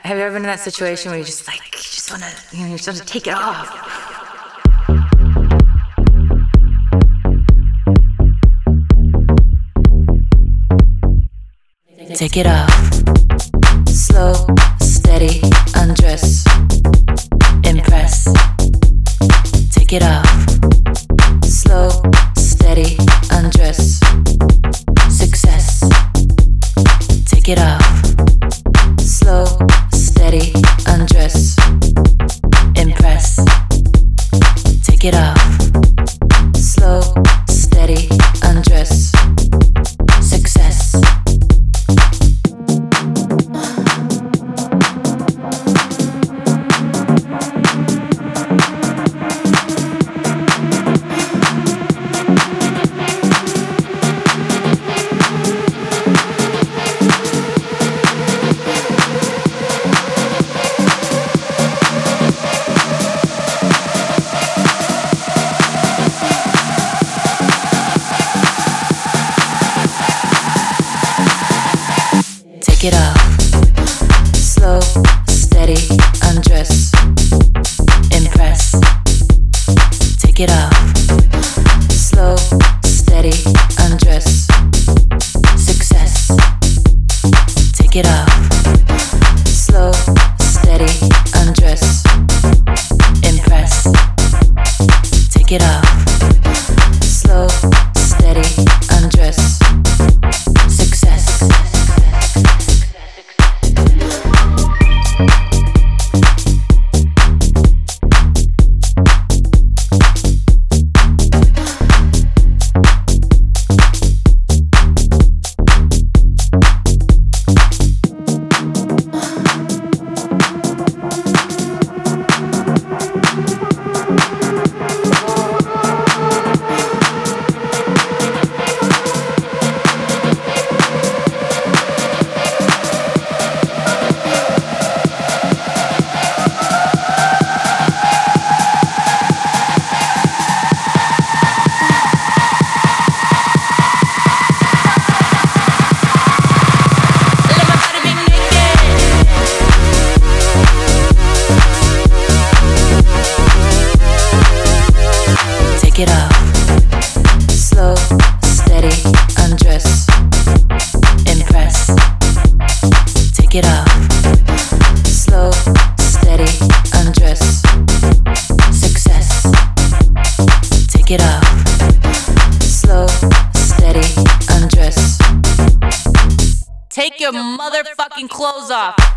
Have you ever been in that situation where you just want to, you just want to take it off? Take it off. Slow, steady, undress. Impress. Take it off. Slow, steady, undress. Success. Take it off. Slow, steady, undress. Impress. Take it off. Slow, steady, undress. Success. Take it off. Slow, steady, undress. Impress. Take it off. Slow, steady, undress. Success. Take it off. Slow, steady, undress. Impress. Take it off. Slow, steady, undress. Success. Take it off. Slow, steady, undress. Impress. Take it off. Slow, steady, undress. Success. Take it off. Slow, steady, undress. Take your motherfucking clothes off.